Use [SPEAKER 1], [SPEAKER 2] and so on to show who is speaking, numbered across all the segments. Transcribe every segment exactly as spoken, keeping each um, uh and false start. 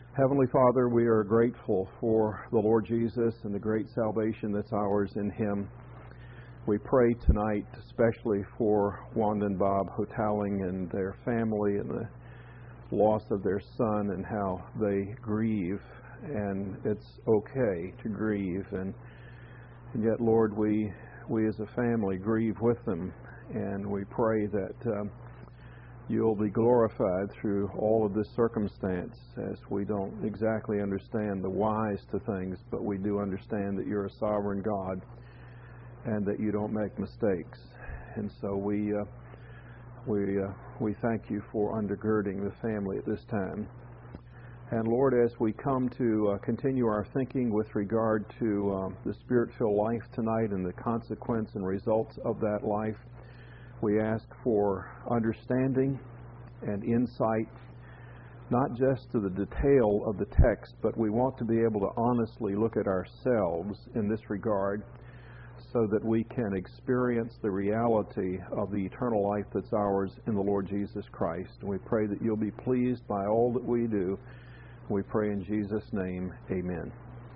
[SPEAKER 1] Heavenly Father, we are grateful for the Lord Jesus and the great salvation that's ours in Him. We pray tonight especially for Wanda and Bob Hotaling and their family and the loss of their son and how they grieve. And it's okay to grieve. And, and yet, Lord, we, we as a family grieve with them. And we pray that um, You'll be glorified through all of this circumstance, as we don't exactly understand the whys to things, but we do understand that You're a sovereign God and that You don't make mistakes. And so we uh, we uh, we thank You for undergirding the family at this time. And Lord, as we come to uh, continue our thinking with regard to uh, the Spirit-filled life tonight and the consequence and results of that life, we ask for understanding and insight, not just to the detail of the text, but we want to be able to honestly look at ourselves in this regard so that we can experience the reality of the eternal life that's ours in the Lord Jesus Christ. And we pray that You'll be pleased by all that we do. We pray in Jesus' name, amen.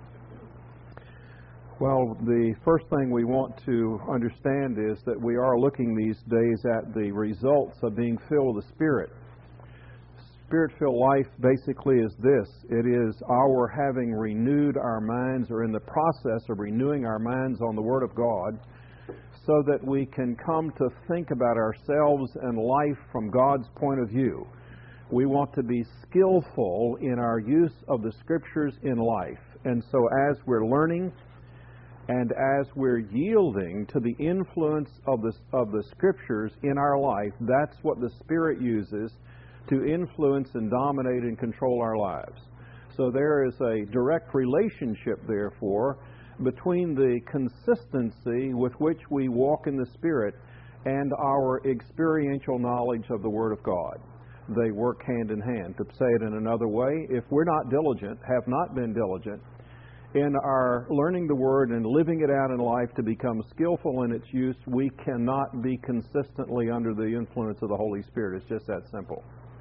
[SPEAKER 1] Well, the first thing we want to understand is that we are looking these days at the results of being filled with the Spirit. Spirit-filled life basically is this. It is our having renewed our minds, or in the process of renewing our minds on the Word of God, so that we can come to think about ourselves and life from God's point of view. We want to be skillful in our use of the Scriptures in life. And so as we're learning, and as we're yielding to the influence of the, of the Scriptures in our life, that's what the Spirit uses to influence and dominate and control our lives. So there is a direct relationship, therefore, between the consistency with which we walk in the Spirit and our experiential knowledge of the Word of God. They work hand in hand. To say it in another way, if we're not diligent, have not been diligent, in our learning the Word and living it out in life to become skillful in its use, we cannot be consistently under the influence of the Holy Spirit. It's just that simple.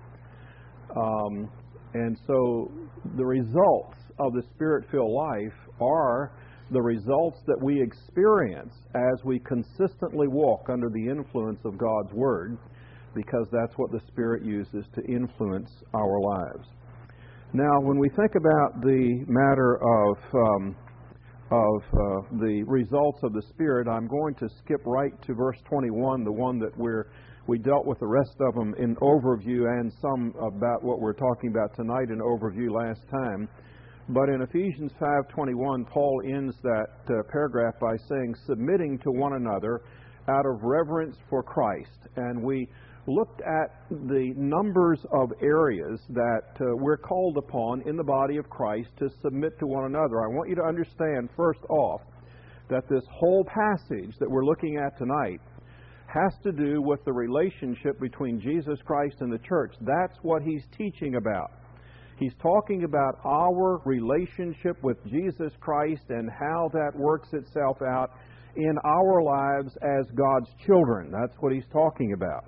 [SPEAKER 1] Um, and so the results of the Spirit-filled life are the results that we experience as we consistently walk under the influence of God's Word, because that's what the Spirit uses to influence our lives. Now, when we think about the matter of um, of uh, the results of the Spirit, I'm going to skip right to verse twenty-one, the one that we're we dealt with the rest of them in overview, and some about what we're talking about tonight in overview last time. But in Ephesians five twenty-one, Paul ends that uh, paragraph by saying, "Submitting to one another out of reverence for Christ." And we looked at the numbers of areas that uh, we're called upon in the body of Christ to submit to one another. I want you to understand, first off, that this whole passage that we're looking at tonight has to do with the relationship between Jesus Christ and the church. That's what he's teaching about. He's talking about our relationship with Jesus Christ and how that works itself out in our lives as God's children. That's what he's talking about.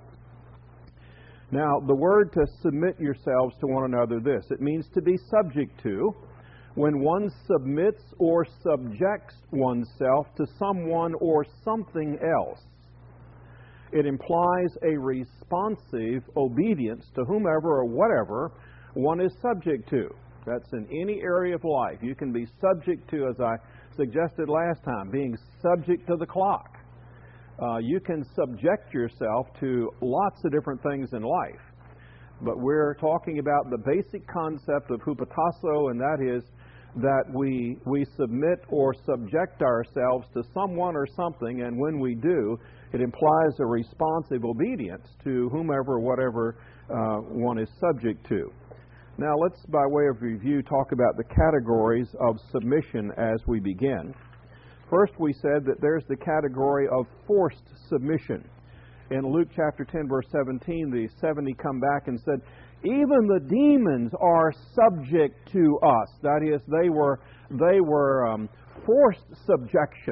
[SPEAKER 1] Now, the word to submit yourselves to one another, this, it means to be subject to. When one submits or subjects oneself to someone or something else, it implies a responsive obedience to whomever or whatever one is subject to. That's in any area of life. You can be subject to, as I suggested last time, being subject to the clock. Uh, you can subject yourself to lots of different things in life. But we're talking about the basic concept of hupotasso, and that is that we we submit or subject ourselves to someone or something, and when we do, it implies a responsive obedience to whomever or whatever uh, one is subject to. Now let's, by way of review, talk about the categories of submission as we begin. First, we said that there's the category of forced submission. In Luke chapter ten, verse seventeen, the seventy come back and said, "Even the demons are subject to us." That is, they were they were um, forced subjection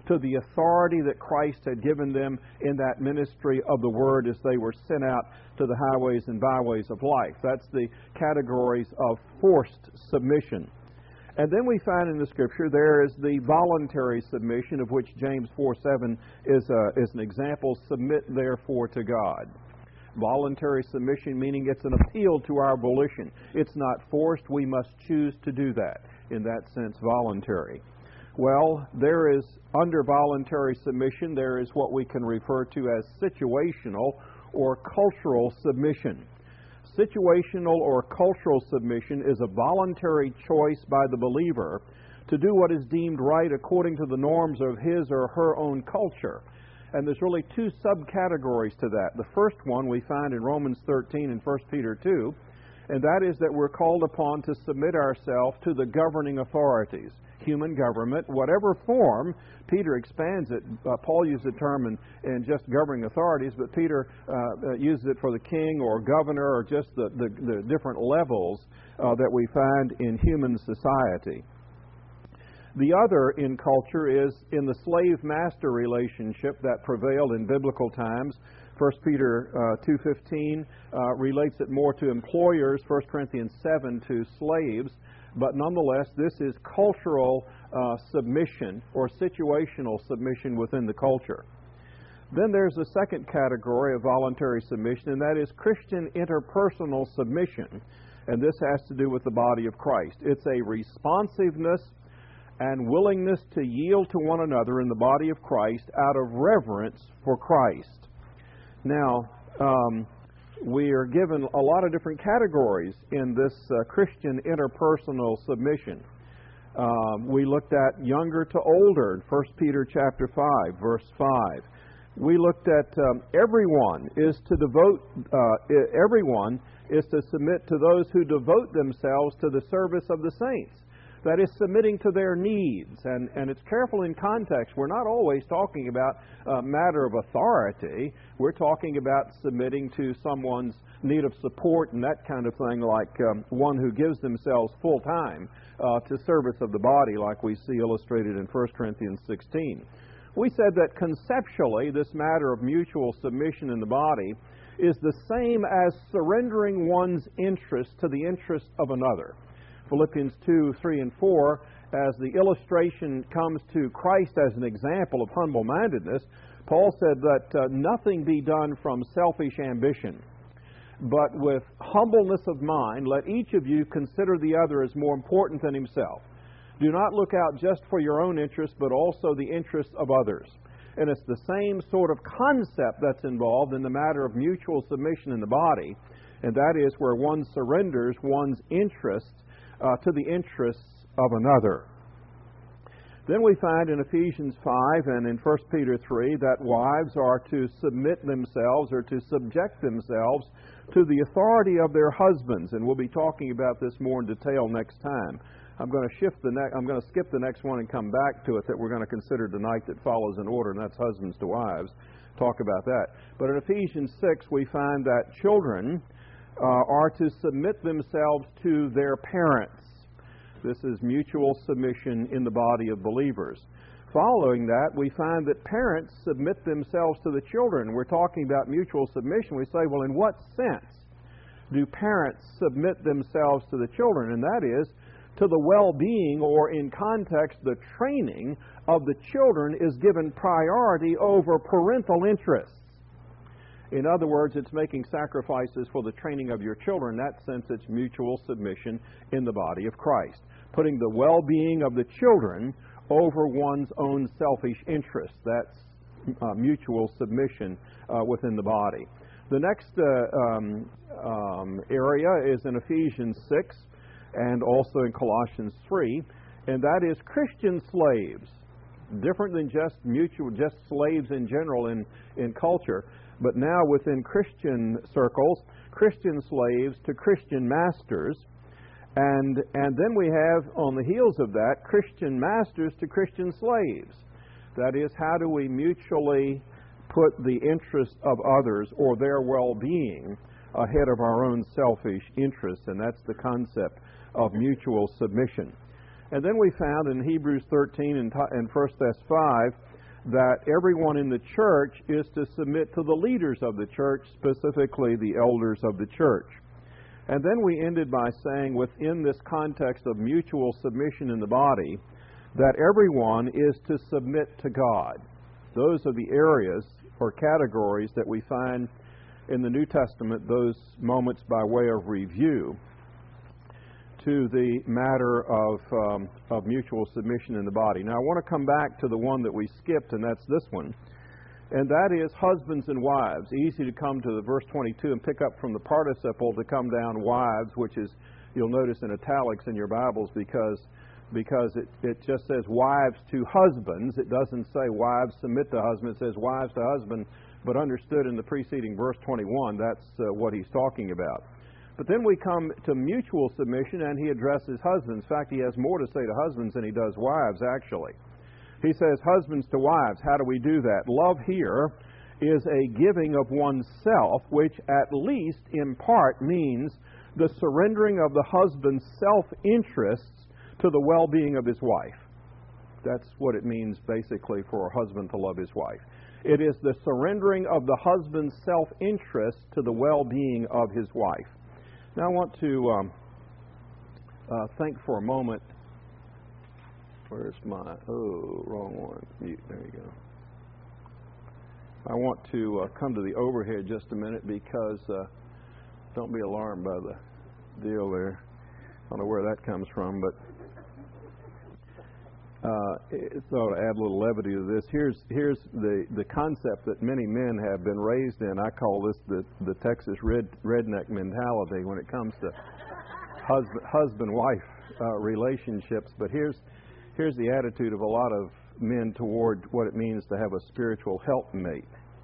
[SPEAKER 1] to the authority that Christ had given them in that ministry of the Word as they were sent out to the highways and byways of life. That's the categories of forced submission. And then we find in the Scripture there is the voluntary submission, of which James four seven is, a, is an example. Submit therefore to God. Voluntary submission, meaning it's an appeal to our volition. It's not forced. We must choose to do that. In that sense, voluntary. Well, there is, under voluntary submission, there is what we can refer to as situational or cultural submission. Situational or cultural submission is a voluntary choice by the believer to do what is deemed right according to the norms of his or her own culture. And there's really two subcategories to that. The first one we find in Romans thirteen and First Peter two, and that is that we're called upon to submit ourselves to the governing authorities. Human government, whatever form. Peter expands it. Uh, Paul used the term in, in just governing authorities, but Peter uh, uses it for the king or governor or just the, the, the different levels uh, that we find in human society. The other in culture is in the slave-master relationship that prevailed in biblical times. First Peter uh, two fifteen uh, relates it more to employers, First Corinthians seven to slaves. But nonetheless, this is cultural uh, submission or situational submission within the culture. Then there's a second category of voluntary submission, and that is Christian interpersonal submission. And this has to do with the body of Christ. It's a responsiveness and willingness to yield to one another in the body of Christ out of reverence for Christ. Now, um, we are given a lot of different categories in this uh, Christian interpersonal submission. Um, we looked at younger to older in First Peter chapter five, verse five. We looked at um, everyone is to devote, uh, everyone is to submit to those who devote themselves to the service of the saints. That is, submitting to their needs. And, and it's careful in context. We're not always talking about a matter of authority. We're talking about submitting to someone's need of support and that kind of thing, like um, one who gives themselves full time uh, to service of the body, like we see illustrated in First Corinthians sixteen. We said that conceptually, this matter of mutual submission in the body is the same as surrendering one's interest to the interest of another. Philippians two, three, and four, as the illustration comes to Christ as an example of humble-mindedness, Paul said that uh, nothing be done from selfish ambition, but with humbleness of mind, let each of you consider the other as more important than himself. Do not look out just for your own interests, but also the interests of others. And it's the same sort of concept that's involved in the matter of mutual submission in the body, and that is where one surrenders one's interests Uh, to the interests of another. Then we find in Ephesians five and in First Peter three that wives are to submit themselves or to subject themselves to the authority of their husbands, and we'll be talking about this more in detail next time. I'm going to shift the ne- I'm going to skip the next one and come back to it that we're going to consider tonight that follows in order, and that's husbands to wives. Talk about that. But in Ephesians six we find that children Uh, are to submit themselves to their parents. This is mutual submission in the body of believers. Following that, we find that parents submit themselves to the children. We're talking about mutual submission. We say, well, in what sense do parents submit themselves to the children? And that is to the well-being, or in context, the training of the children is given priority over parental interests. In other words, it's making sacrifices for the training of your children. In that sense, it's mutual submission in the body of Christ. Putting the well-being of the children over one's own selfish interests. That's uh, mutual submission uh, within the body. The next uh, um, um, area is in Ephesians six and also in Colossians three, and that is Christian slaves. Different than just mutual, just slaves in general in, in culture. But now within Christian circles, Christian slaves to Christian masters. And, and then we have, on the heels of that, Christian masters to Christian slaves. That is, how do we mutually put the interest of others or their well-being ahead of our own selfish interests? And that's the concept of mutual submission. And then we found in Hebrews thirteen and, and First Thessalonians five that everyone in the church is to submit to the leaders of the church, specifically the elders of the church. And then we ended by saying, within this context of mutual submission in the body, that everyone is to submit to God. Those are the areas or categories that we find in the New Testament, those moments by way of review, to the matter of, um, of mutual submission in the body. Now, I want to come back to the one that we skipped, and that's this one. And that is husbands and wives. Easy to come to the verse twenty-two and pick up from the participle to come down wives, which is, you'll notice in italics in your Bibles, because because it, it just says wives to husbands. It doesn't say wives submit to husbands. It says wives to husband, but understood in the preceding verse twenty-one, that's uh, what he's talking about. But then we come to mutual submission, and he addresses husbands. In fact, he has more to say to husbands than he does wives, actually. He says, husbands to wives. How do we do that? Love here is a giving of oneself, which at least in part means the surrendering of the husband's self-interests to the well-being of his wife. That's what it means basically for a husband to love his wife. It is the surrendering of the husband's self-interest to the well-being of his wife. Now I want to um, uh, think for a moment. Where's my, oh, wrong one. Mute, there you go. I want to uh, come to the overhead just a minute because, uh, don't be alarmed by the deal there. I don't know where that comes from, but uh, it ought to add a little levity to this. Here's here's the, the concept that many men have been raised in. I call this the, the Texas red, redneck mentality when it comes to husband, husband-wife uh, relationships. But here's Here's the attitude of a lot of men toward what it means to have a spiritual helpmate.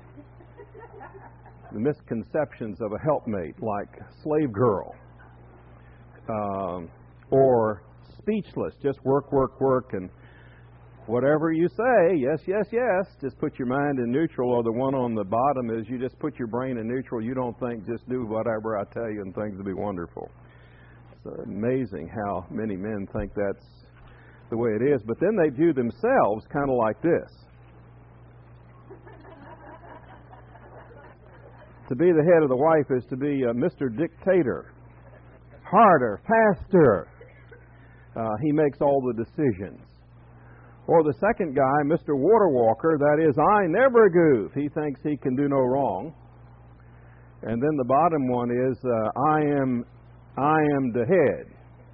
[SPEAKER 1] The misconceptions of a helpmate, like slave girl, um, or speechless, just work, work, work, and whatever you say, yes, yes, yes, just put your mind in neutral. Or the one on the bottom is you just put your brain in neutral. You don't think, just do whatever I tell you and things will be wonderful. It's amazing how many men think that's the way it is, but then they view themselves kind of like this. To be the head of the wife is to be uh, Mister Dictator. Harder, faster. Uh, he makes all the decisions. Or the second guy, Mister Water Walker, that is, I never goof. He thinks he can do no wrong. And then the bottom one is, uh, I am, I am the head.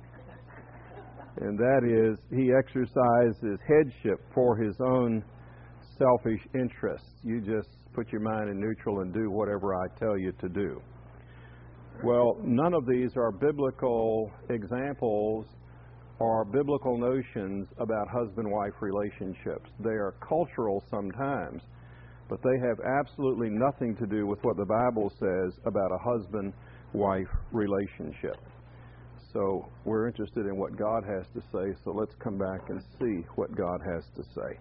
[SPEAKER 1] And that is, he exercises headship for his own selfish interests. You just put your mind in neutral and do whatever I tell you to do. Well, none of these are biblical examples or biblical notions about husband-wife relationships. They are cultural sometimes, but they have absolutely nothing to do with what the Bible says about a husband-wife relationship. So we're interested in what God has to say, so let's come back and see what God has to say.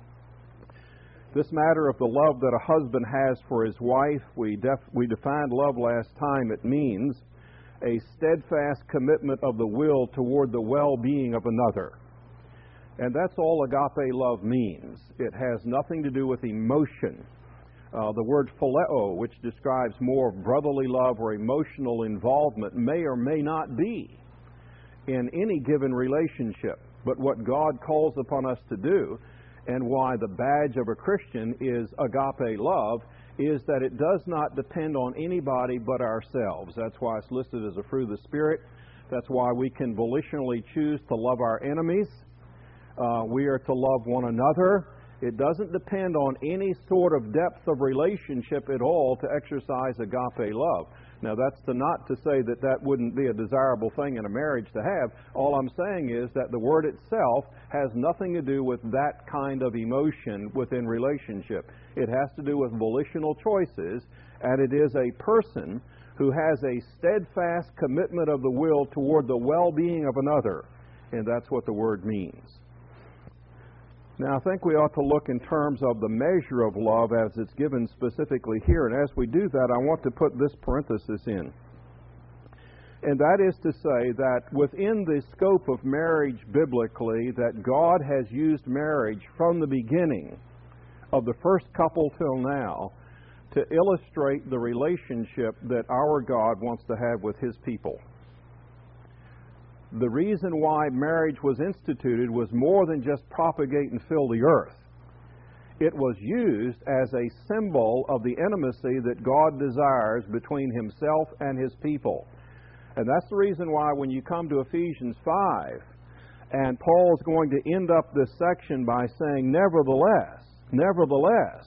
[SPEAKER 1] This matter of the love that a husband has for his wife, we, def- we defined love last time. It means a steadfast commitment of the will toward the well-being of another. And that's all agape love means. It has nothing to do with emotion. Uh, the word phileo, which describes more brotherly love or emotional involvement, may or may not be in any given relationship. But what God calls upon us to do, and why the badge of a Christian is agape love, is that it does not depend on anybody but ourselves. That's why it's listed as a fruit of the Spirit. That's why we can volitionally choose to love our enemies. Uh, we are to love one another. It doesn't depend on any sort of depth of relationship at all to exercise agape love. Now, that's to not to say that that wouldn't be a desirable thing in a marriage to have. All I'm saying is that the word itself has nothing to do with that kind of emotion within relationship. It has to do with volitional choices, and it is a person who has a steadfast commitment of the will toward the well-being of another, and that's what the word means. Now, I think we ought to look in terms of the measure of love as it's given specifically here. And as we do that, I want to put this parenthesis in. And that is to say that within the scope of marriage biblically, that God has used marriage from the beginning of the first couple till now to illustrate the relationship that our God wants to have with His people. The reason why marriage was instituted was more than just propagate and fill the earth. It was used as a symbol of the intimacy that God desires between Himself and His people. And that's the reason why when you come to Ephesians five, and Paul's going to end up this section by saying, nevertheless, nevertheless.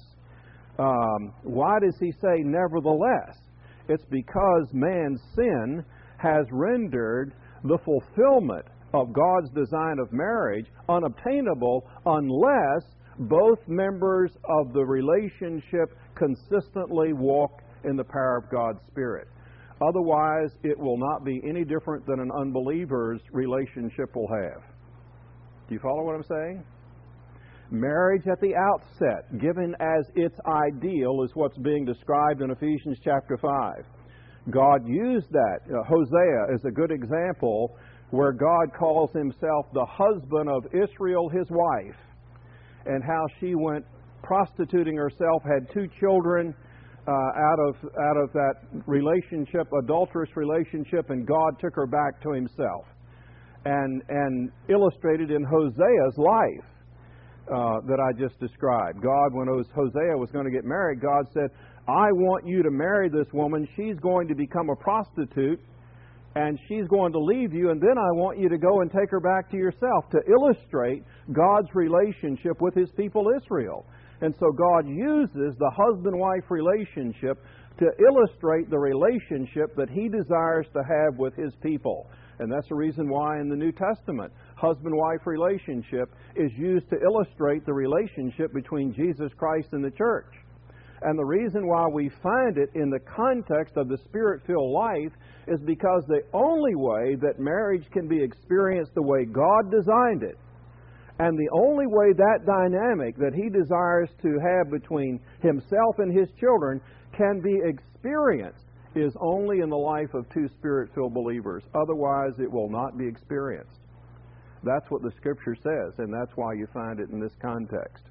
[SPEAKER 1] Um, why does he say nevertheless? It's because man's sin has rendered the fulfillment of God's design of marriage unobtainable unless both members of the relationship consistently walk in the power of God's Spirit. Otherwise, it will not be any different than an unbeliever's relationship will have. Do you follow what I'm saying? Marriage at the outset, given as its ideal, is what's being described in Ephesians chapter five. God used that. Uh, Hosea is a good example where God calls Himself the husband of Israel, His wife, and how she went prostituting herself, had two children uh, out of out of that relationship, adulterous relationship, and God took her back to Himself. And, and illustrated in Hosea's life uh, that I just described. God, when it was Hosea was going to get married, God said, I want you to marry this woman. She's going to become a prostitute, and she's going to leave you, and then I want you to go and take her back to yourself, to illustrate God's relationship with His people Israel. And so God uses the husband-wife relationship to illustrate the relationship that He desires to have with His people. And that's the reason why in the New Testament, husband-wife relationship is used to illustrate the relationship between Jesus Christ and the church. And the reason why we find it in the context of the Spirit-filled life is because the only way that marriage can be experienced the way God designed it, and the only way that dynamic that He desires to have between Himself and His children can be experienced, is only in the life of two Spirit-filled believers. Otherwise, it will not be experienced. That's what the Scripture says, and that's why you find it in this context.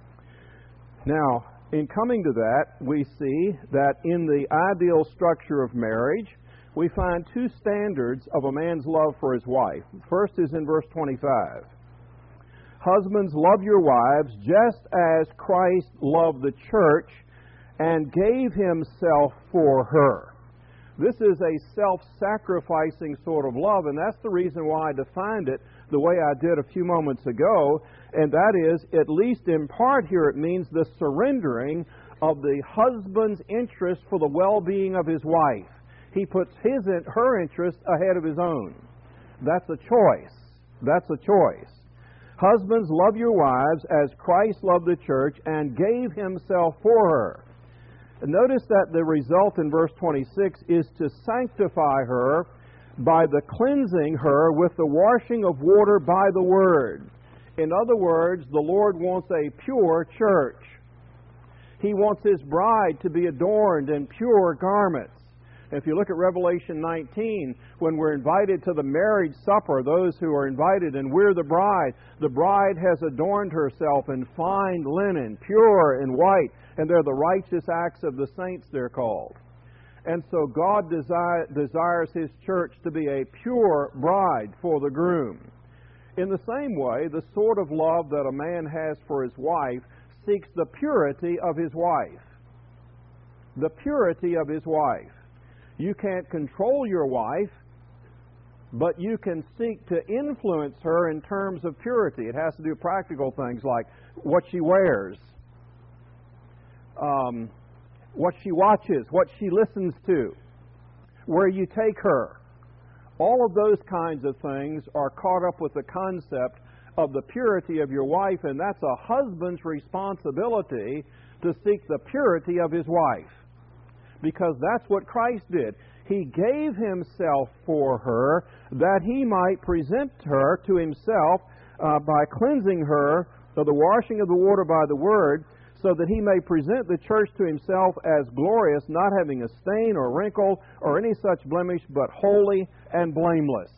[SPEAKER 1] Now, in coming to that, we see that in the ideal structure of marriage, we find two standards of a man's love for his wife. First is in verse twenty-five. Husbands, love your wives just as Christ loved the church and gave Himself for her. This is a self-sacrificing sort of love, and that's the reason why I defined it the way I did a few moments ago, and that is, at least in part here, it means the surrendering of the husband's interest for the well-being of his wife. He puts his, her interest ahead of his own. That's a choice. That's a choice. Husbands, love your wives as Christ loved the church and gave Himself for her. And notice that the result in verse twenty-six is to sanctify her by the cleansing her with the washing of water by the Word. In other words, the Lord wants a pure church. He wants His bride to be adorned in pure garments. If you look at Revelation nineteen, when we're invited to the marriage supper, those who are invited and we're the bride, the bride has adorned herself in fine linen, pure and white, and they're the righteous acts of the saints, they're called. And so God desire, desires His church to be a pure bride for the groom. In the same way, the sort of love that a man has for his wife seeks the purity of his wife. The purity of his wife. You can't control your wife, but you can seek to influence her in terms of purity. It has to do with practical things like what she wears, um, what she watches, what she listens to, where you take her. All of those kinds of things are caught up with the concept of the purity of your wife, and that's a husband's responsibility to seek the purity of his wife. Because that's what Christ did. He gave Himself for her that He might present her to Himself uh, by cleansing her of the washing of the water by the Word, so that He may present the church to Himself as glorious, not having a stain or wrinkle or any such blemish, but holy and blameless.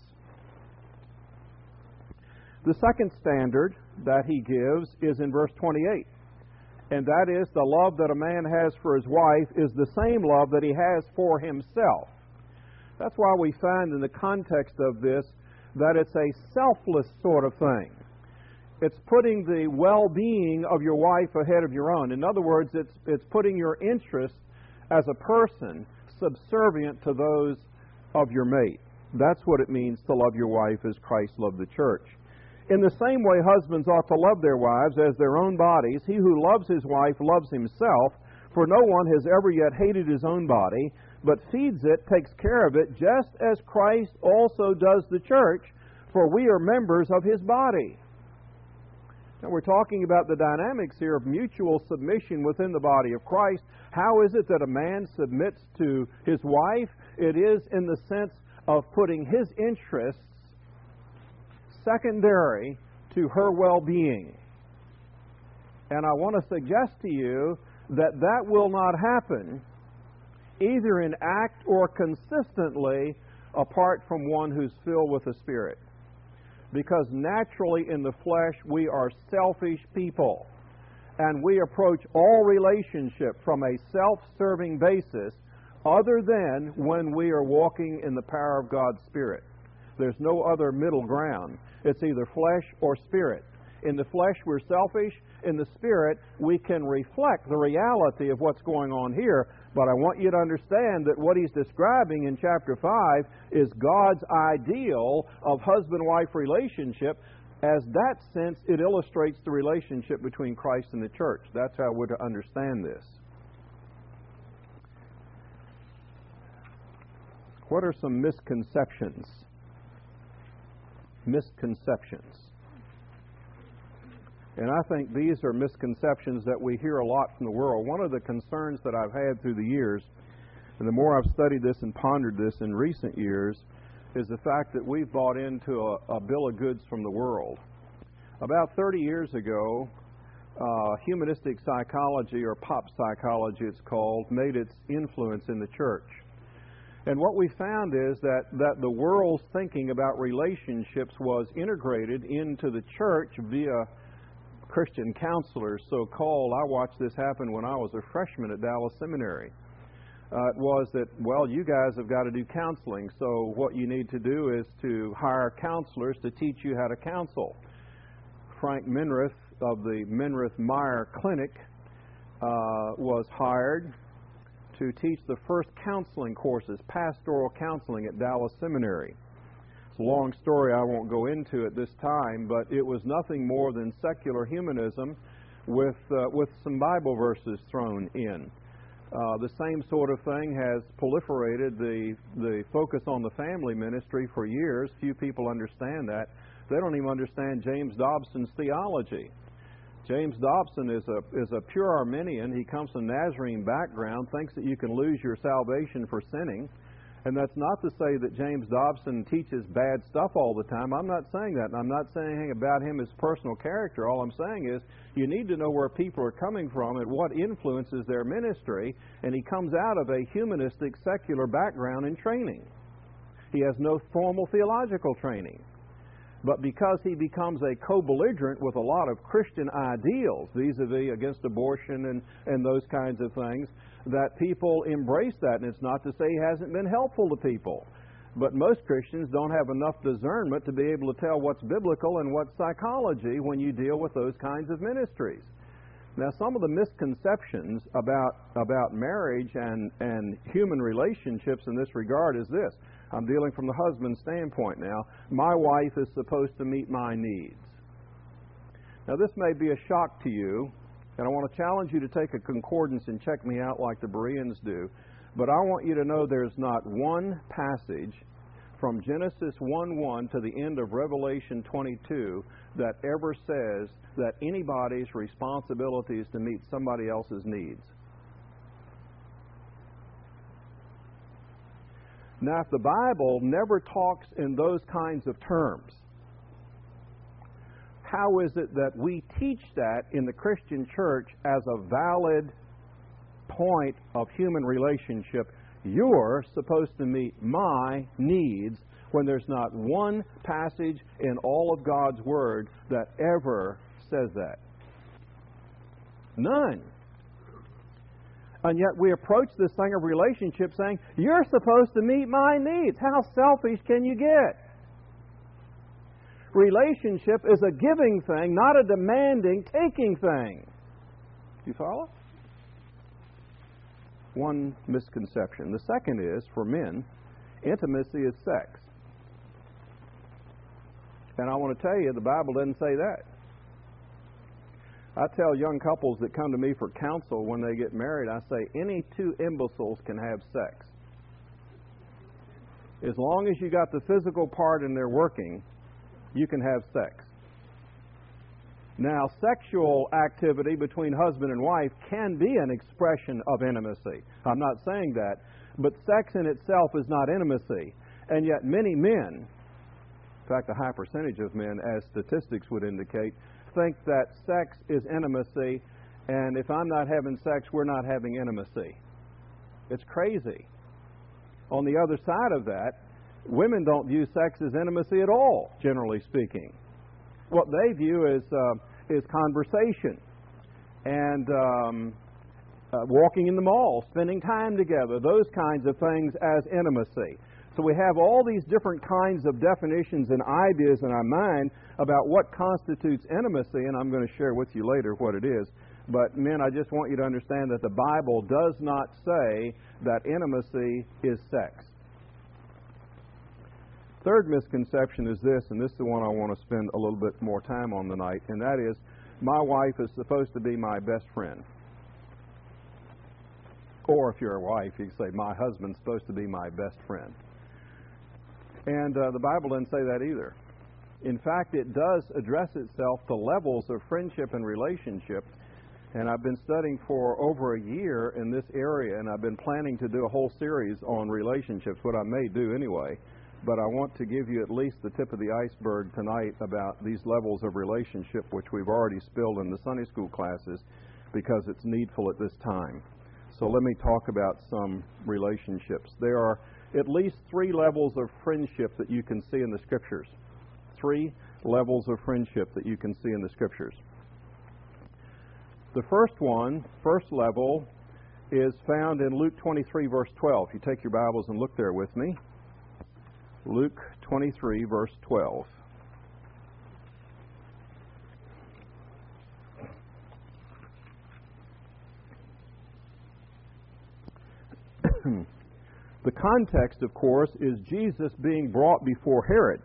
[SPEAKER 1] The second standard that He gives is in verse twenty-eight. And that is, the love that a man has for his wife is the same love that he has for himself. That's why we find in the context of this that it's a selfless sort of thing. It's putting the well-being of your wife ahead of your own. In other words, it's, it's putting your interests as a person subservient to those of your mate. That's what it means to love your wife as Christ loved the church. In the same way, husbands ought to love their wives as their own bodies. He who loves his wife loves himself, for no one has ever yet hated his own body, but feeds it, takes care of it, just as Christ also does the church, for we are members of his body. Now, we're talking about the dynamics here of mutual submission within the body of Christ. How is it that a man submits to his wife? It is in the sense of putting his interests secondary to her well-being. And I want to suggest to you that that will not happen either in act or consistently apart from one who's filled with the Spirit. Because naturally in the flesh we are selfish people, and we approach all relationship from a self-serving basis other than when we are walking in the power of God's Spirit. There's no other middle ground. It's either flesh or spirit. In the flesh we're selfish. In the Spirit we can reflect the reality of what's going on here. But I want you to understand that what he's describing in chapter five is God's ideal of husband-wife relationship. As that sense, it illustrates the relationship between Christ and the church. That's how we're to understand this. What are some misconceptions? Misconceptions. And I think these are misconceptions that we hear a lot from the world. One of the concerns that I've had through the years, and the more I've studied this and pondered this in recent years, is the fact that we've bought into a, a bill of goods from the world. About thirty years ago, uh, humanistic psychology, or pop psychology it's called, made its influence in the church. And what we found is that, that the world's thinking about relationships was integrated into the church via Christian counselors, so-called. I watched this happen when I was a freshman at Dallas Seminary. Uh, it was that, well, you guys have got to do counseling, so what you need to do is to hire counselors to teach you how to counsel. Frank Menrith of the Menrith-Meyer Clinic uh, was hired to teach the first counseling courses, pastoral counseling at Dallas Seminary. It's a long story, I won't go into it this time, but it was nothing more than secular humanism with uh, with some Bible verses thrown in. Uh, the same sort of thing has proliferated the the focus on the family ministry for years. Few people understand that. They don't even understand James Dobson's theology. James Dobson is a is a pure Arminian. He comes from a Nazarene background, thinks that you can lose your salvation for sinning. And that's not to say that James Dobson teaches bad stuff all the time. I'm not saying that. And I'm not saying anything about him as personal character. All I'm saying is you need to know where people are coming from and what influences their ministry. And he comes out of a humanistic, secular background and training. He has no formal theological training. But because he becomes a co-belligerent with a lot of Christian ideals, vis-a-vis against abortion and, and those kinds of things, that people embrace that. And it's not to say he hasn't been helpful to people. But most Christians don't have enough discernment to be able to tell what's biblical and what's psychology when you deal with those kinds of ministries. Now, some of the misconceptions about about marriage and, and human relationships in this regard is this. I'm dealing from the husband's standpoint now. My wife is supposed to meet my needs. Now, this may be a shock to you, and I want to challenge you to take a concordance and check me out like the Bereans do. But I want you to know there's not one passage from Genesis one one to the end of Revelation twenty-two that ever says that anybody's responsibility is to meet somebody else's needs. Now, if the Bible never talks in those kinds of terms, how is it that we teach that in the Christian church as a valid point of human relationship? You're supposed to meet my needs, when there's not one passage in all of God's Word that ever says that. None. And yet we approach this thing of relationship saying, you're supposed to meet my needs. How selfish can you get? Relationship is a giving thing, not a demanding, taking thing. You follow? One misconception. The second is, for men, intimacy is sex. And I want to tell you, the Bible doesn't say that. I tell young couples that come to me for counsel when they get married, I say, any two imbeciles can have sex. As long as you got the physical part and they're working, you can have sex. Now, sexual activity between husband and wife can be an expression of intimacy. I'm not saying that, but sex in itself is not intimacy. And yet many men, in fact a high percentage of men, as statistics would indicate, think that sex is intimacy, and if I'm not having sex, we're not having intimacy. It's crazy. On the other side of that, women don't view sex as intimacy at all, generally speaking. What they view is uh, is conversation and um, uh, walking in the mall, spending time together, those kinds of things as intimacy. So we have all these different kinds of definitions and ideas in our mind about what constitutes intimacy, and I'm going to share with you later what it is. But men, I just want you to understand that the Bible does not say that intimacy is sex. Third misconception is this, and this is the one I want to spend a little bit more time on tonight, and that is, my wife is supposed to be my best friend. Or if you're a wife, you can say, my husband's supposed to be my best friend. And uh, the Bible doesn't say that either. In fact, it does address itself to levels of friendship and relationship. And I've been studying for over a year in this area, and I've been planning to do a whole series on relationships, what I may do anyway. But I want to give you at least the tip of the iceberg tonight about these levels of relationship, which we've already spilled in the Sunday school classes, because it's needful at this time. So let me talk about some relationships. There are at least three levels of friendship that you can see in the Scriptures. Three levels of friendship that you can see in the Scriptures. The first one, first level, is found in Luke twenty-three, verse twelve. If you take your Bibles and look there with me. Luke twenty-three, verse twelve. The context, of course, is Jesus being brought before Herod.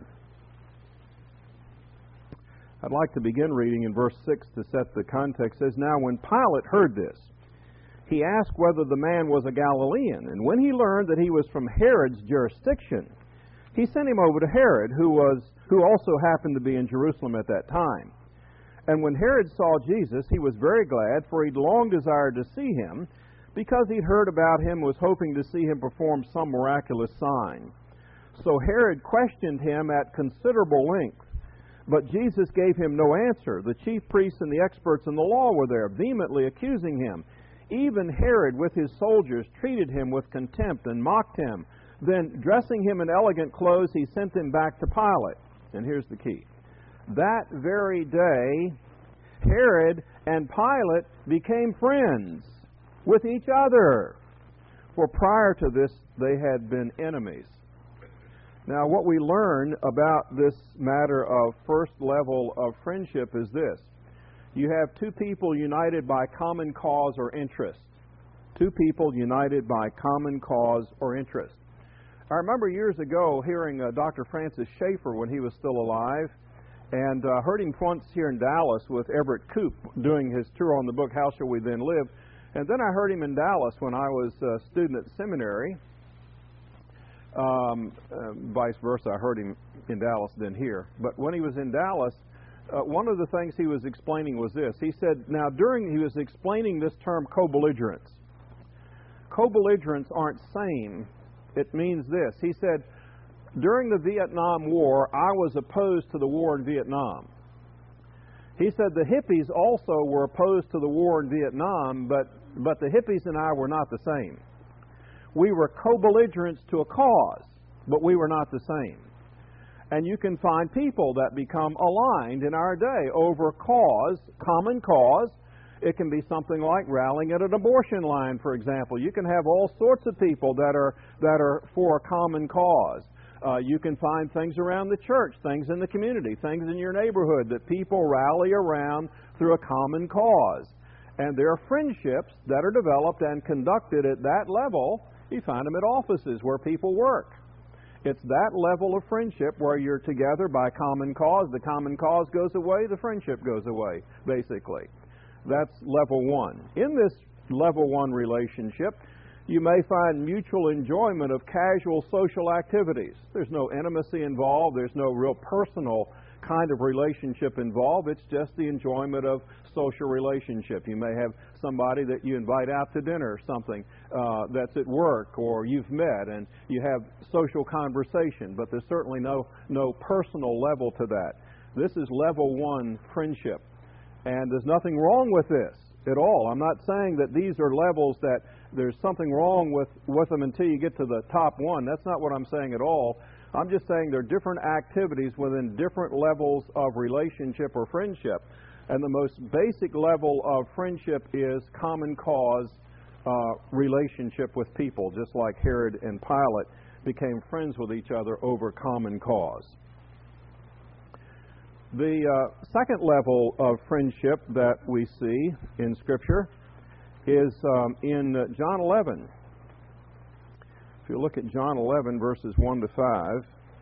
[SPEAKER 1] I'd like to begin reading in verse six to set the context. It says, now when Pilate heard this, he asked whether the man was a Galilean. And when he learned that he was from Herod's jurisdiction, he sent him over to Herod, who was who also happened to be in Jerusalem at that time. And when Herod saw Jesus, he was very glad, for he'd long desired to see him, because he'd heard about him and was hoping to see him perform some miraculous sign. So Herod questioned him at considerable length, but Jesus gave him no answer. The chief priests and the experts in the law were there, vehemently accusing him. Even Herod, with his soldiers, treated him with contempt and mocked him. Then, dressing him in elegant clothes, he sent him back to Pilate. And here's the key. That very day, Herod and Pilate became friends with each other. For prior to this, they had been enemies. Now, what we learn about this matter of first level of friendship is this. You have two people united by common cause or interest. Two people united by common cause or interest. I remember years ago hearing uh, Doctor Francis Schaeffer when he was still alive, and uh, heard him once here in Dallas with Everett Koop doing his tour on the book, How Shall We Then Live? And then I heard him in Dallas when I was a student at seminary. Um, uh, vice versa, I heard him in Dallas then here. But when he was in Dallas, uh, one of the things he was explaining was this. He said, now during, he was explaining this term co-belligerents. Co-belligerents aren't same. It means this. He said, during the Vietnam War, I was opposed to the war in Vietnam. He said the hippies also were opposed to the war in Vietnam, but, but the hippies and I were not the same. We were co-belligerents to a cause, but we were not the same. And you can find people that become aligned in our day over cause, common cause, It can be something like rallying at an abortion line, for example. You can have all sorts of people that are that are for a common cause. Uh, you can find things around the church, things in the community, things in your neighborhood that people rally around through a common cause. And there are friendships that are developed and conducted at that level. You find them at offices where people work. It's that level of friendship where you're together by common cause. The common cause goes away, the friendship goes away, basically. That's level one. In this level one relationship, you may find mutual enjoyment of casual social activities. There's no intimacy involved. There's no real personal kind of relationship involved. It's just the enjoyment of social relationship. You may have somebody that you invite out to dinner or something uh, that's at work, or you've met and you have social conversation, but there's certainly no, no personal level to that. This is level one friendship. And there's nothing wrong with this at all. I'm not saying that these are levels that there's something wrong with, with them until you get to the top one. That's not what I'm saying at all. I'm just saying there are different activities within different levels of relationship or friendship. And the most basic level of friendship is common cause uh, relationship with people, just like Herod and Pilate became friends with each other over common cause. The uh, second level of friendship that we see in Scripture is um, in uh, John eleven. If you look at John eleven, verses one to five,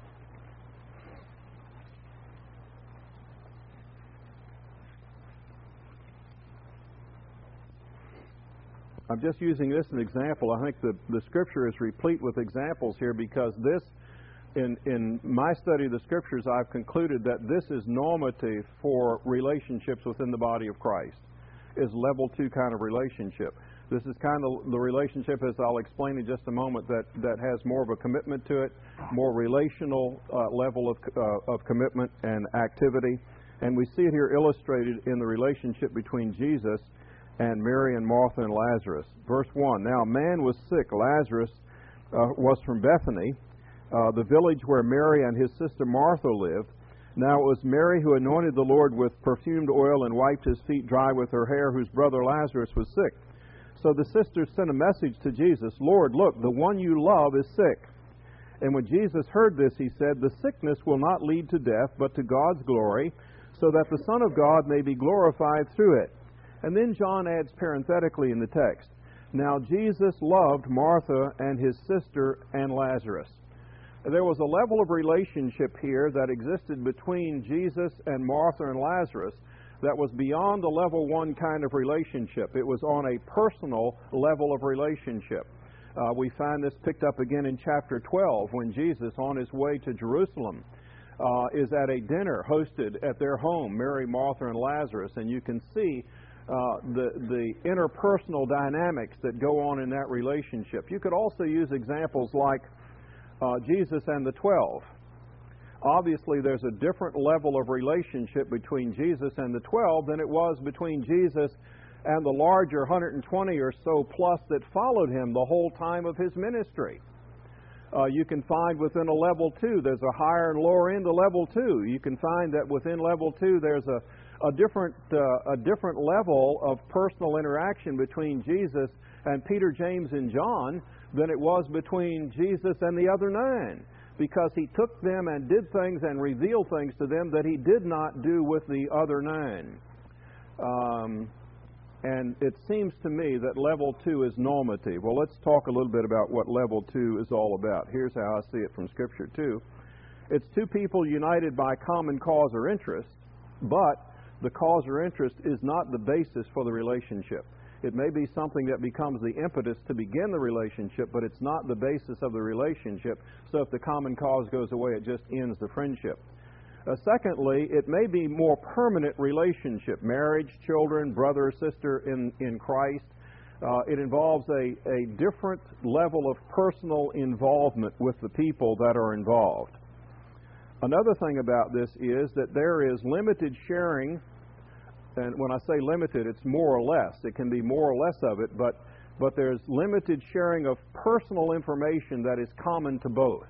[SPEAKER 1] I'm just using this as an example. I think the, the Scripture is replete with examples here because this, in, in my study of the Scriptures, I've concluded that this is normative for relationships within the body of Christ, is level two kind of relationship. This is kind of the relationship, as I'll explain in just a moment, that, that has more of a commitment to it, more relational uh, level of, uh, of commitment and activity. And we see it here illustrated in the relationship between Jesus and Mary and Martha and Lazarus. Verse one, now a man was sick. Lazarus uh, was from Bethany, uh, the village where Mary and his sister Martha lived. Now it was Mary who anointed the Lord with perfumed oil and wiped his feet dry with her hair, whose brother Lazarus was sick. So the sisters sent a message to Jesus, Lord, look, the one you love is sick. And when Jesus heard this, he said, the sickness will not lead to death, but to God's glory, so that the Son of God may be glorified through it. And then John adds parenthetically in the text, now Jesus loved Martha and his sister and Lazarus. There was a level of relationship here that existed between Jesus and Martha and Lazarus that was beyond the level one kind of relationship. It was on a personal level of relationship. Uh, we find this picked up again in chapter twelve when Jesus, on his way to Jerusalem, uh, is at a dinner hosted at their home, Mary, Martha, and Lazarus, and you can see uh, the, the interpersonal dynamics that go on in that relationship. You could also use examples like uh, Jesus and the twelve. Obviously, there's a different level of relationship between Jesus and the twelve than it was between Jesus and the larger one hundred twenty or so plus that followed him the whole time of his ministry. Uh, you can find within a level two, there's a higher and lower end of level two. You can find that within level two, there's a, a different uh, a different level of personal interaction between Jesus and Peter, James, and John than it was between Jesus and the other nine, because he took them and did things and revealed things to them that he did not do with the other nine. Um, and it seems to me that level two is normative. Well, let's talk a little bit about what level two is all about. Here's how I see it from Scripture, too. It's two people united by common cause or interest, but the cause or interest is not the basis for the relationship. It may be something that becomes the impetus to begin the relationship, but it's not the basis of the relationship. So if the common cause goes away, it just ends the friendship. Uh, secondly, it may be more permanent relationship, marriage, children, brother or sister in, in Christ. Uh, it involves a, a different level of personal involvement with the people that are involved. Another thing about this is that there is limited sharing. And when I say limited, it's more or less. It can be more or less of it, but, but there's limited sharing of personal information that is common to both.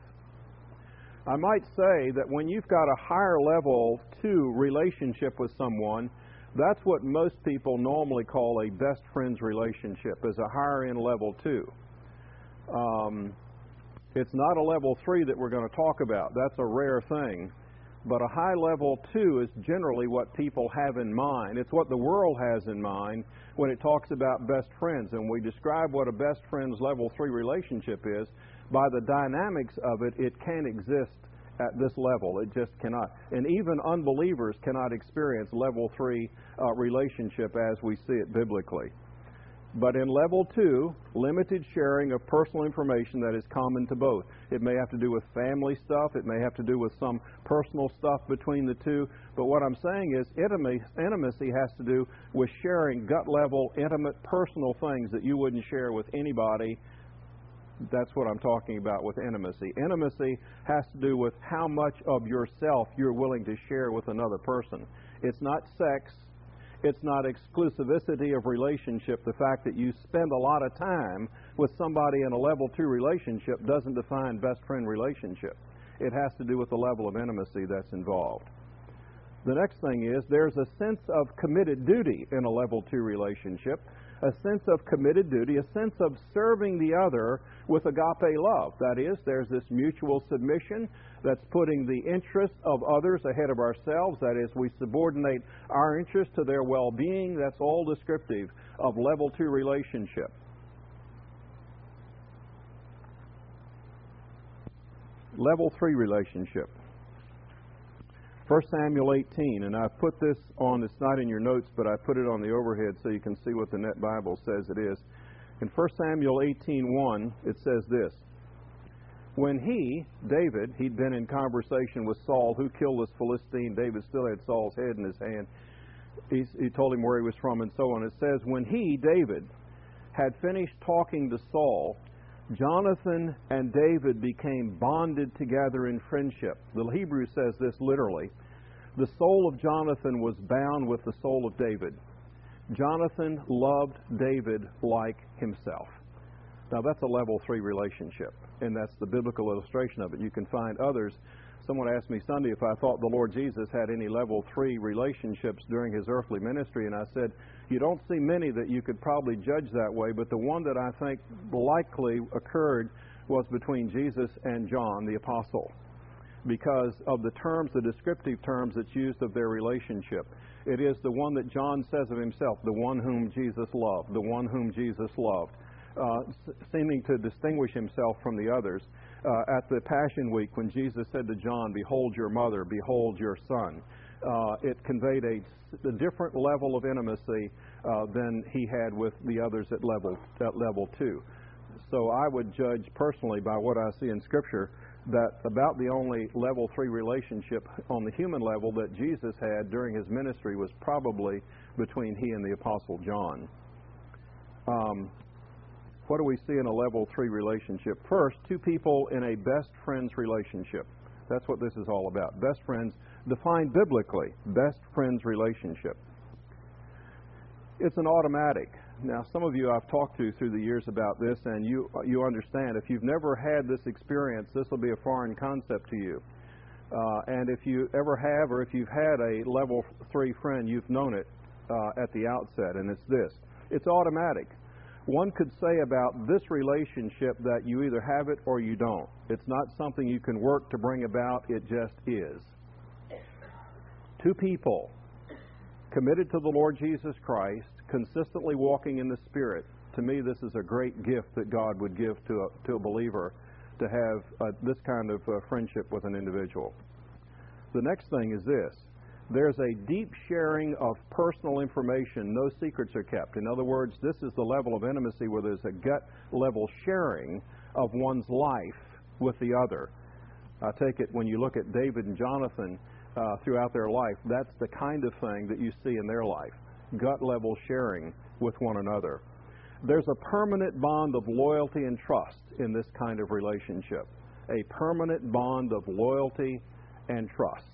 [SPEAKER 1] I might say that when you've got a higher level two relationship with someone, That's what most people normally call a best friends relationship, is a higher end level two. Um, it's not a level three that we're going to talk about. That's a rare thing. But a high level two is generally what people have in mind. It's what the world has in mind when it talks about best friends. And we describe what a best friends level three relationship is. By the dynamics of it, it can exist at this level. It just cannot. And even unbelievers cannot experience level three uh, relationship as we see it biblically. But in level two, limited sharing of personal information that is common to both. It may have to do with family stuff. It may have to do with some personal stuff between the two. But what I'm saying is intimacy has to do with sharing gut-level, intimate, personal things that you wouldn't share with anybody. That's what I'm talking about with intimacy. Intimacy has to do with how much of yourself you're willing to share with another person. It's not sex. It's not exclusivity of relationship. The fact that you spend a lot of time with somebody in a level two relationship doesn't define best friend relationship. It has to do with the level of intimacy that's involved. The next thing is there's a sense of committed duty in a level two relationship, a sense of committed duty, a sense of serving the other with agape love. That is, there's this mutual submission that's putting the interests of others ahead of ourselves. That is, we subordinate our interests to their well-being. That's all descriptive of level two relationship. Level three relationship. First Samuel eighteen, and I put this on, it's not in your notes, but I put it on the overhead so you can see what the Net Bible says it is. In First Samuel eighteen one, it says this: when he, David, he'd been in conversation with Saul, who killed this Philistine. David still had Saul's head in his hand. He, he told him where he was from and so on. It says, when he, David, had finished talking to Saul, Jonathan and David became bonded together in friendship. The Hebrew says this literally. The soul of Jonathan was bound with the soul of David. Jonathan loved David like himself. Now that's a level three relationship, and that's the biblical illustration of it. You can find others. Someone asked me Sunday if I thought the Lord Jesus had any level three relationships during his earthly ministry, and I said, you don't see many that you could probably judge that way, but the one that I think likely occurred was between Jesus and John the Apostle, because of the terms, the descriptive terms that's used of their relationship. It is the one that John says of himself, the one whom Jesus loved, the one whom Jesus loved. Uh, seeming to distinguish himself from the others. Uh, at the Passion Week, when Jesus said to John, behold your mother, behold your son, uh, it conveyed a, a different level of intimacy uh, than he had with the others at level, at level two. So I would judge personally by what I see in Scripture that about the only level three relationship on the human level that Jesus had during his ministry was probably between he and the Apostle John. Um, What do we see in a level three relationship? First, two people in a best friends relationship. That's what this is all about. Best friends, defined biblically, best friends relationship. It's an automatic. Now, some of you I've talked to through the years about this, and you you understand. If you've never had this experience, this will be a foreign concept to you. Uh, and if you ever have, or if you've had a level three friend, you've known it uh, at the outset, and it's this. It's automatic. One could say about this relationship that you either have it or you don't. It's not something you can work to bring about. It just is. Two people committed to the Lord Jesus Christ, consistently walking in the Spirit. To me, this is a great gift that God would give to a, to a believer, to have uh, this kind of uh, friendship with an individual. The next thing is this. There's a deep sharing of personal information. No secrets are kept. In other words, this is the level of intimacy where there's a gut-level sharing of one's life with the other. I take it when you look at David and Jonathan uh, throughout their life, that's the kind of thing that you see in their life. Gut-level sharing with one another. There's a permanent bond of loyalty and trust in this kind of relationship. A permanent bond of loyalty and trust.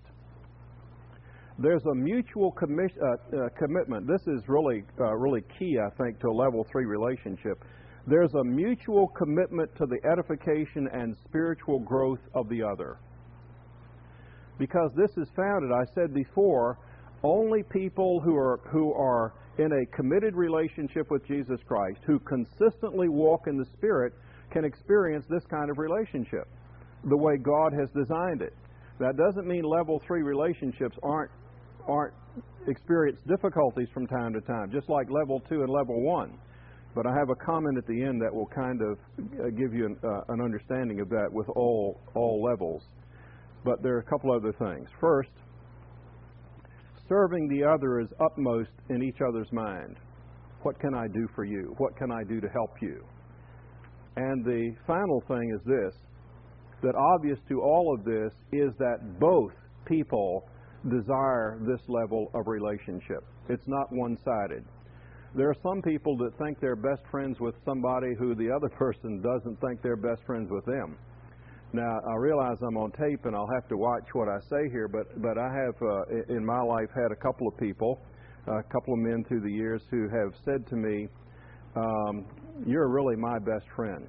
[SPEAKER 1] There's a mutual commi- uh, uh, commitment. This is really, uh, really key, I think, to a level three relationship. There's a mutual commitment to the edification and spiritual growth of the other. Because this is founded, I said before, Only people who are who are in a committed relationship with Jesus Christ, who consistently walk in the Spirit, can experience this kind of relationship the way God has designed it. That doesn't mean level three relationships aren't aren't experience difficulties from time to time, just like level two and level one. But I have a comment at the end that will kind of uh, give you an, uh, an understanding of that with all all levels. But there are a couple other things. First, serving the other is upmost in each other's mind. What can I do for you? What can I do to help you? And the final thing is this, that obvious to all of this is that both people desire this level of relationship. It's not one-sided. There are some people that think they're best friends with somebody who the other person doesn't think they're best friends with them. Now, I realize I'm on tape and I'll have to watch what I say here, but, but I have, uh, in my life, had a couple of people, uh, a couple of men through the years who have said to me, um, you're really my best friend.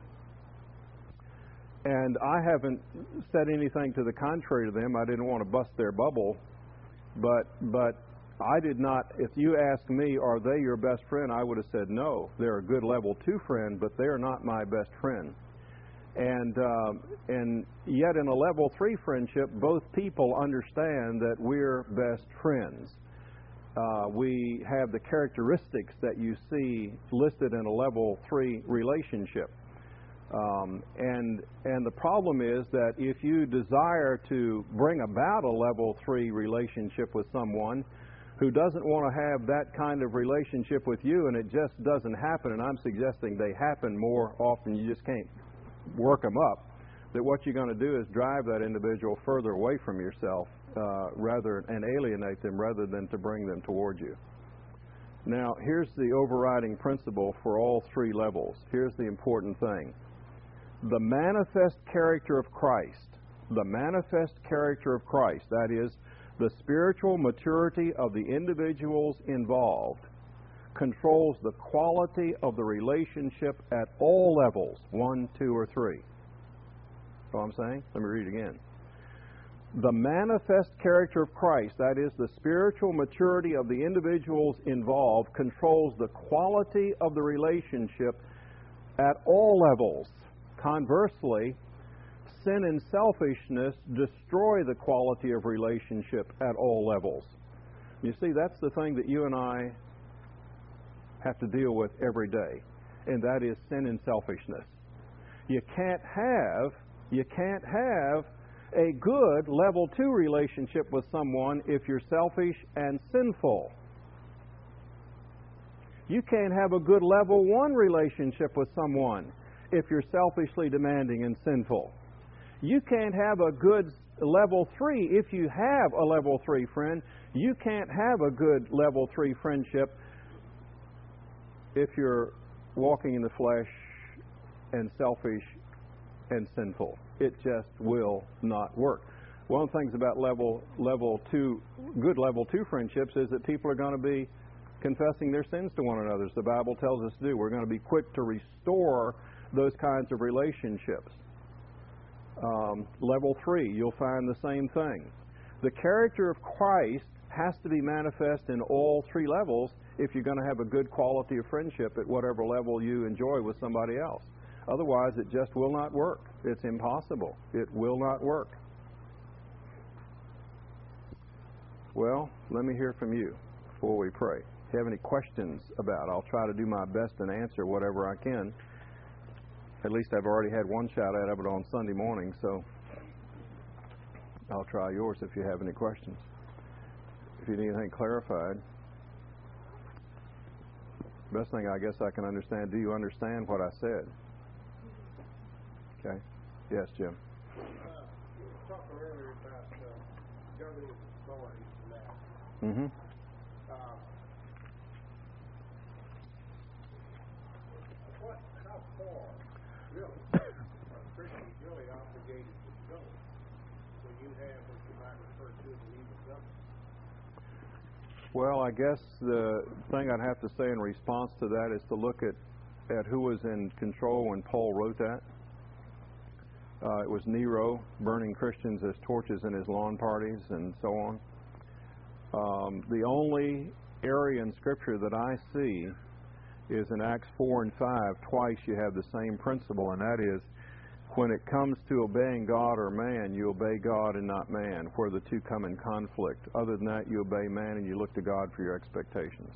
[SPEAKER 1] And I haven't said anything to the contrary to them. I didn't want to bust their bubble. But but I did not, if you ask me, are they your best friend, I would have said no. They're a good level two friend, but they're not my best friend. And um, and yet in a level three friendship, both people understand that we're best friends. Uh, we have the characteristics that you see listed in a level three relationship. Um, and and the problem is that if you desire to bring about a level three relationship with someone who doesn't want to have that kind of relationship with you, and it just doesn't happen, and I'm suggesting they happen more often, you just can't work them up, that what you're going to do is drive that individual further away from yourself uh, rather and alienate them rather than to bring them toward you. Now, here's the overriding principle for all three levels. Here's the important thing. The manifest character of Christ, the manifest character of Christ, that is, the spiritual maturity of the individuals involved, controls the quality of the relationship at all levels, one, two, or three. Know what I'm saying? Let me read it again. The manifest character of Christ, that is, the spiritual maturity of the individuals involved, controls the quality of the relationship at all levels. Conversely, sin and selfishness destroy the quality of relationship at all levels. You see, that's the thing that you and I have to deal with every day, and that is sin and selfishness. You can't have, you can't have a good level two relationship with someone if you're selfish and sinful. You can't have a good level one relationship with someone if you're selfishly demanding and sinful. You can't have a good level three if you have a level three friend. You can't have a good level three friendship if you're walking in the flesh and selfish and sinful. It just will not work. One of the things about level level two, good level two friendships is that people are going to be confessing their sins to one another, as the Bible tells us to do. We're going to be quick to restore those kinds of relationships. Um, level three, you'll find the same thing. The character of Christ has to be manifest in all three levels if you're going to have a good quality of friendship at whatever level you enjoy with somebody else. Otherwise, it just will not work. It's impossible. It will not work. Well, let me hear from you before we pray. If you have any questions about it, I'll try to do my best and answer whatever I can. At least I've already had one shot at it on Sunday morning, so I'll try yours if you have any questions. If you need anything clarified. Best thing I guess I can understand, do you understand what I said? Okay. Yes, Jim.
[SPEAKER 2] Uh, you were talking earlier about uh, governing authorities and that.
[SPEAKER 1] Mm-hmm.
[SPEAKER 2] Uh, what, how far, really, are Christians really obligated to go when you have what you might refer to as an evil government?
[SPEAKER 1] Well, I guess the thing I'd have to say in response to that is to look at, at who was in control when Paul wrote that. Uh, it was Nero burning Christians as torches in his lawn parties and so on. Um, the only area in Scripture that I see is in Acts four and five. Twice you have the same principle, and that is, when it comes to obeying God or man, you obey God and not man, where the two come in conflict. Other than that, you obey man and you look to God for your expectations.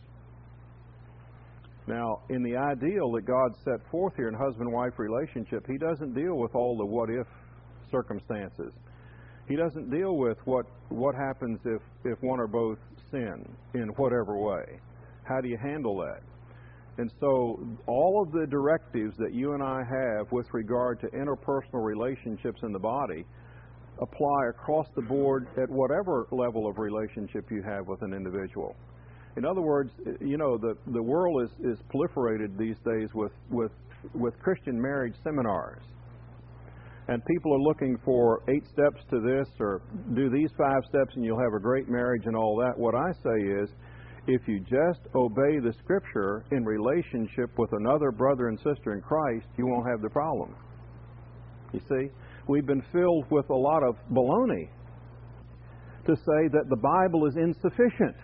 [SPEAKER 1] Now, in the ideal that God set forth here in husband-wife relationship, He doesn't deal with all the what-if circumstances. He doesn't deal with what, what happens if, if one or both sin in whatever way. How do you handle that? And so all of the directives that you and I have with regard to interpersonal relationships in the body apply across the board at whatever level of relationship you have with an individual. In other words, you know, the, the world is, is proliferated these days with, with, with Christian marriage seminars. And people are looking for eight steps to this, or do these five steps and you'll have a great marriage and all that. What I say is, if you just obey the Scripture in relationship with another brother and sister in Christ, you won't have the problem. You see, we've been filled with a lot of baloney to say that the Bible is insufficient.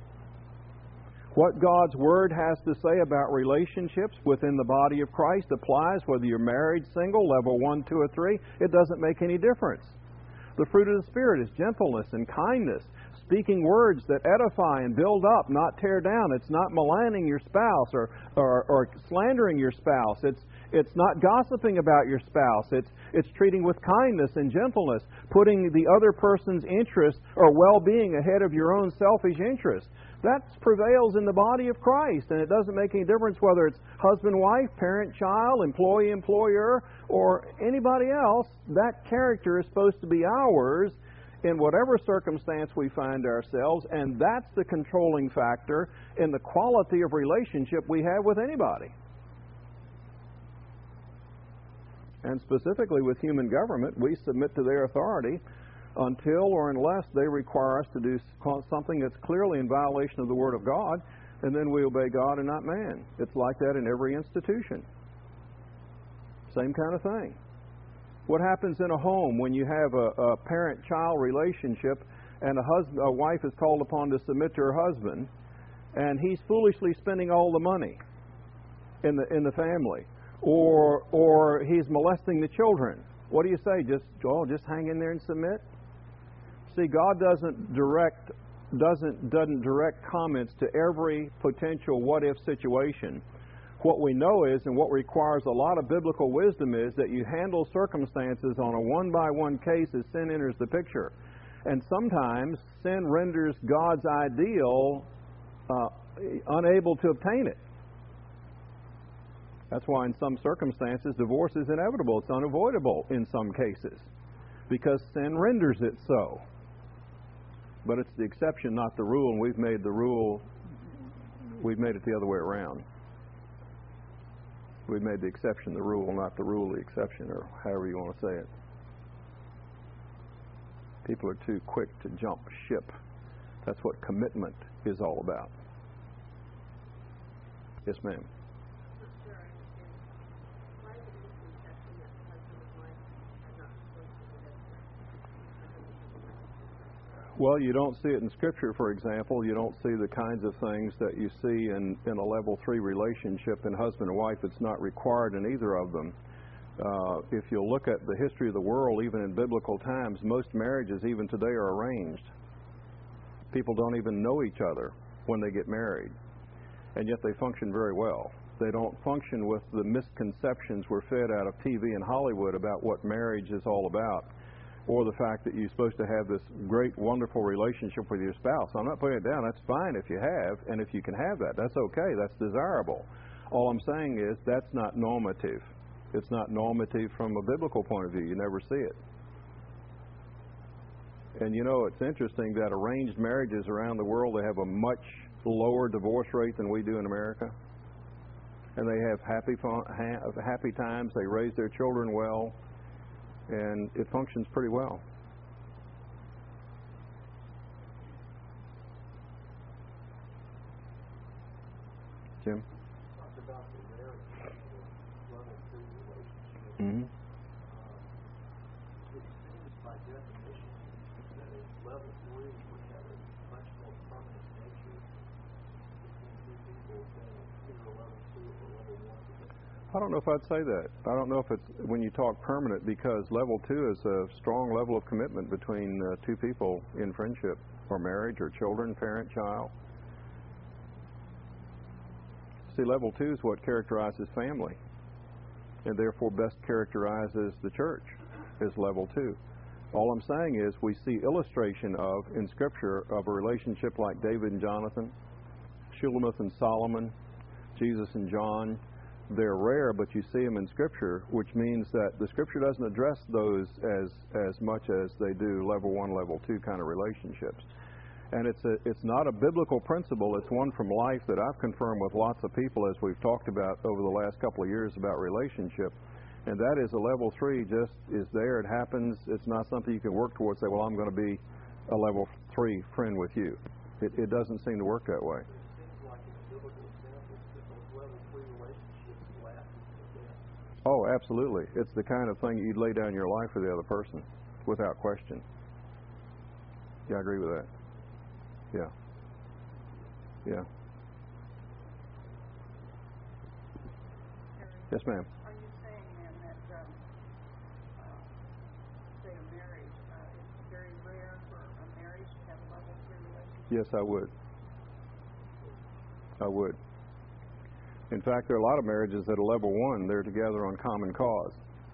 [SPEAKER 1] What God's Word has to say about relationships within the body of Christ applies whether you're married, single, level one, two, or three. It doesn't make any difference. The fruit of the Spirit is gentleness and kindness, speaking words that edify and build up, not tear down. It's not maligning your spouse or, or, or slandering your spouse. It's, it's not gossiping about your spouse. It's, it's treating with kindness and gentleness, putting the other person's interest or well-being ahead of your own selfish interest. That prevails in the body of Christ, and it doesn't make any difference whether it's husband-wife, parent-child, employee-employer, or anybody else. That character is supposed to be ours in whatever circumstance we find ourselves, and that's the controlling factor in the quality of relationship we have with anybody. And specifically with human government, we submit to their authority until or unless they require us to do something that's clearly in violation of the Word of God, and then we obey God and not man. It's like that in every institution. Same kind of thing. What happens in a home when you have a, a parent-child relationship and a, husband, a wife is called upon to submit to her husband, and he's foolishly spending all the money in the in the family, or or he's molesting the children? What do you say? Just oh, just hang in there and submit? See, God doesn't direct doesn't doesn't direct comments to every potential what-if situation. What we know is, and what requires a lot of biblical wisdom is, that you handle circumstances on a one-by-one case as sin enters the picture. And sometimes sin renders God's ideal uh, unable to obtain it. That's why in some circumstances divorce is inevitable. It's unavoidable in some cases because sin renders it so. But it's the exception, not the rule, and we've made the rule, we've made it the other way around. We've made the exception the rule, not the rule the exception, or however you want to say it. People are too quick to jump ship. That's what commitment is all about. Yes, ma'am. Well, you don't see it in Scripture, for example. You don't see the kinds of things that you see in, in a level three relationship in husband and wife. It's not required in either of them. Uh, if you look at the history of the world, even in biblical times, most marriages, even today, are arranged. People don't even know each other when they get married, and yet they function very well. They don't function with the misconceptions we're fed out of T V and Hollywood about what marriage is all about, or the fact that you're supposed to have this great, wonderful relationship with your spouse. I'm not putting it down. That's fine if you have, and if you can have that, that's okay. That's desirable. All I'm saying is that's not normative. It's not normative from a biblical point of view. You never see it. And you know, it's interesting that arranged marriages around the world, they have a much lower divorce rate than we do in America. And they have happy, fun, ha- happy times. They raise their children well. And it functions pretty well. Jim?
[SPEAKER 2] Talked about the marriage level three relationship.
[SPEAKER 1] Mm-hmm.
[SPEAKER 2] Uh, it seems by definition that a level three would have a much more
[SPEAKER 1] I don't know if I'd say that. I don't know if it's when you talk permanent, because level two is a strong level of commitment between uh, two people in friendship or marriage or children, parent, child. See, level two is what characterizes family, and therefore best characterizes the church is level two. All I'm saying is we see illustration of, in Scripture, of a relationship like David and Jonathan, Shulamith and Solomon, Jesus and John. They're rare, but you see them in Scripture, which means that the Scripture doesn't address those as as much as they do level one, level two kind of relationships. And it's a, it's not a biblical principle. It's one from life that I've confirmed with lots of people as we've talked about over the last couple of years about relationship. And that is a level three just is there. It happens. It's not something you can work towards. Say, well, I'm going to be a level three friend with you. It, it doesn't seem to work that way. Oh, absolutely. It's the kind of thing you'd lay down your life for the other person, without question. Yeah, I agree with that. Yeah. Yeah. Yes, ma'am.
[SPEAKER 3] Are you saying then that, um, uh, say a marriage, uh, it's very rare for a marriage to have a level three relationship?
[SPEAKER 1] Yes, I would. I would. In fact, there are a lot of marriages that are level one. They're together on common cause.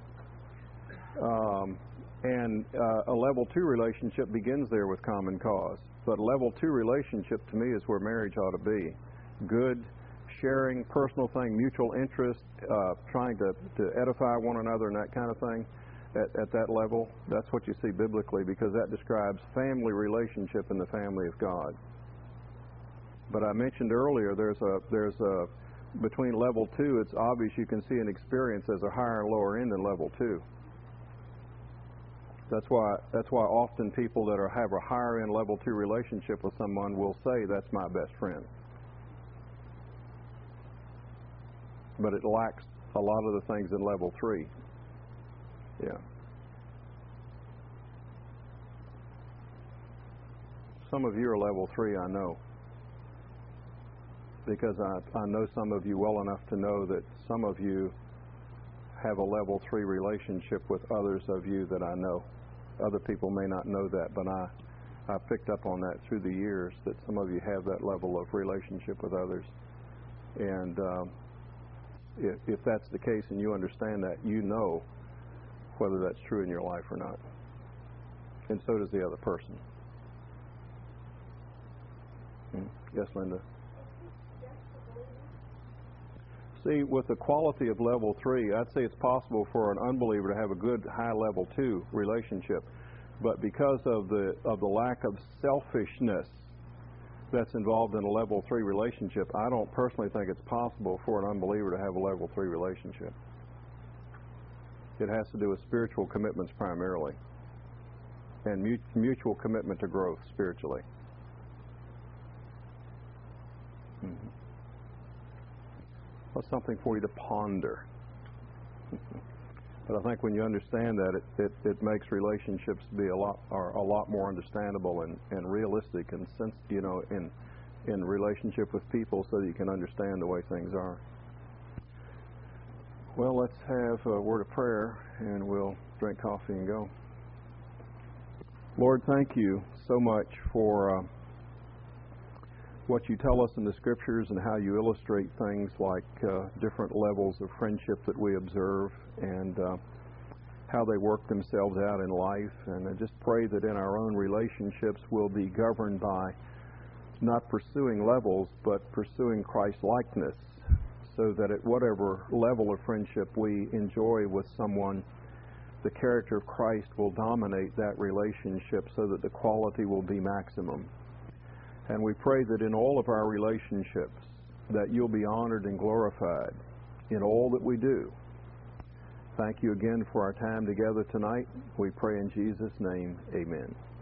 [SPEAKER 1] Um, and uh, a level two relationship begins there with common cause. But a level two relationship to me is where marriage ought to be. Good, sharing, personal thing, mutual interest, uh, trying to, to edify one another and that kind of thing at, at that level. That's what you see biblically, because that describes family relationship in the family of God. But I mentioned earlier there's a there's a between level two, it's obvious you can see an experience as a higher and lower end than level two. That's why that's why often people that are have a higher end level two relationship with someone will say that's my best friend. But it lacks a lot of the things in level three. Yeah. Some of you are level three, I know. Because I, I know some of you well enough to know that some of you have a level three relationship with others of you that I know. Other people may not know that, but I, I picked up on that through the years, that some of you have that level of relationship with others. And um, if, if that's the case and you understand that, you know whether that's true in your life or not. And so does the other person. Hmm. Yes, Linda? See, with the quality of level three, I'd say it's possible for an unbeliever to have a good high level two relationship. But because of the of the lack of selfishness that's involved in a level three relationship, I don't personally think it's possible for an unbeliever to have a level three relationship. It has to do with spiritual commitments primarily, and mutual commitment to growth spiritually. Mm-hmm. Well, something for you to ponder. But I think when you understand that, it, it, it makes relationships be a lot are a lot more understandable and, and realistic, and sense, you know, in in relationship with people, so that you can understand the way things are. Well, let's have a word of prayer, and we'll drink coffee and go. Lord, thank you so much for Uh, what you tell us in the Scriptures and how you illustrate things like uh, different levels of friendship that we observe, and uh, how they work themselves out in life. And I just pray that in our own relationships we'll be governed by not pursuing levels, but pursuing Christ-likeness, so that at whatever level of friendship we enjoy with someone, the character of Christ will dominate that relationship, so that the quality will be maximum. And we pray that in all of our relationships, that you'll be honored and glorified in all that we do. Thank you again for our time together tonight. We pray in Jesus' name, amen.